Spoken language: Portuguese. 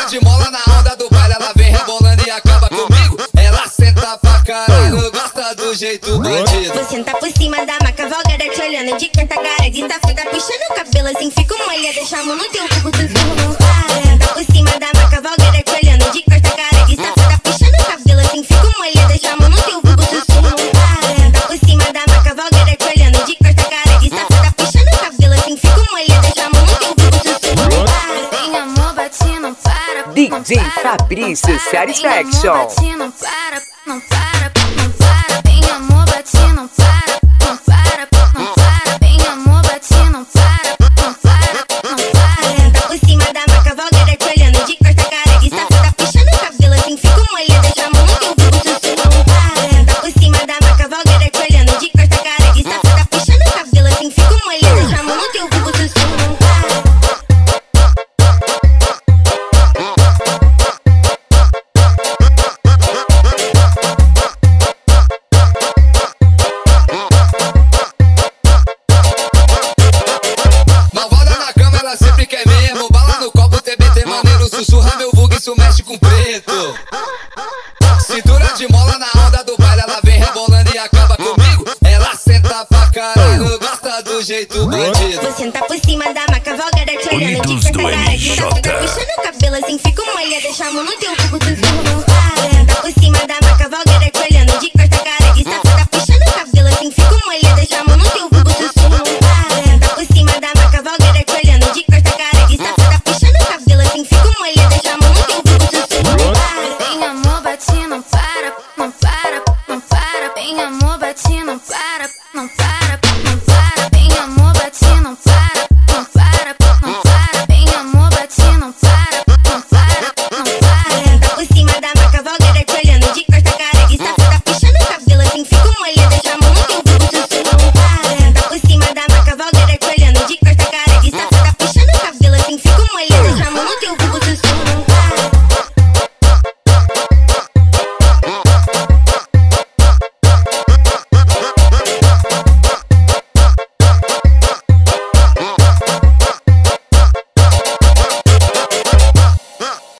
de mola na onda do baile, ela vem rebolando e acaba comigo. Ela senta pra caralho, gosta do jeito bandido. Vou sentar por cima da maca, cavalgada te olhando de canto cara de safada, puxando o cabelo assim, fico molha, deixa a mão no teu cu, tu não para. Sentar por cima da maca, cavalgada te olhando de canto cara de safada, puxando o cabelo assim, fico molha, deixa a mão no teu cu, tu não para. Sentar por cima da maca, cavalgada te olhando de canto cara de safada, puxando o cabelo assim, fico molha, deixa a mão no teu cu, tu não para. Tem amor, bate, não para. DJ Fabrício Satisfaction. Tem amor, bate, não para, não para, não para. Tem amor, bate, não para, não para, não para. Tem amor, bate, não para, não para, não para. Sentar por cima da maca, cavalgada te olhando de costa cara de safada, puxando o cabelo assim, fico molha, deixa a mão no teu cu, tu não para. Sentar por cima da maca, cavalgada te olhando de costa cara de safada, puxando o cabelo assim, fico molha, deixa a mão no teu cu, tu não para. Sempre quer mesmo, bala no copo, TBT maneiro, sussurra meu vulgo, isso mexe com preto. Cintura de mola na onda do baile, ela vem rebolando e acaba comigo. Ela senta pra caralho, gosta do jeito bandido. Vou sentar por cima da maca, cavalgada te olhando de canto cara de safada, puxando o cabelo assim, fico molha, deixa a mão no teu cu, tu não para.